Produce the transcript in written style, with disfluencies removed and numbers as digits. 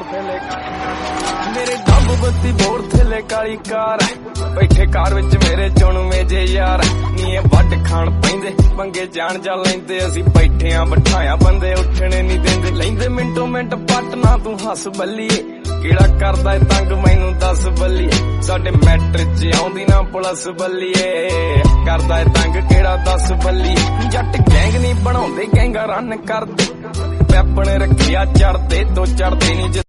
मेरे डब बत्ती बोर थले काली कार बैठे कार विच मेरे चुणवे जे यार नी वड खाण पैंदे पंगे जान जा लैंदे असी बैठे आ बिठाया बंदे उठने नहीं देंदे लैंदे मिंटो मिंट पटना तू हस बल्लीए किड़ा करदा है तंग मैनू दस बल्लीए साडे मैट्रिक च आउंदी ना पुलिस बल्लीए करदा है तंग किड़ा 10 बल्लीए जट गैंग नहीं बनाउंदे गैंगा रन करदे पैपण रखिया चढ़दे तो चढ़दे नहीं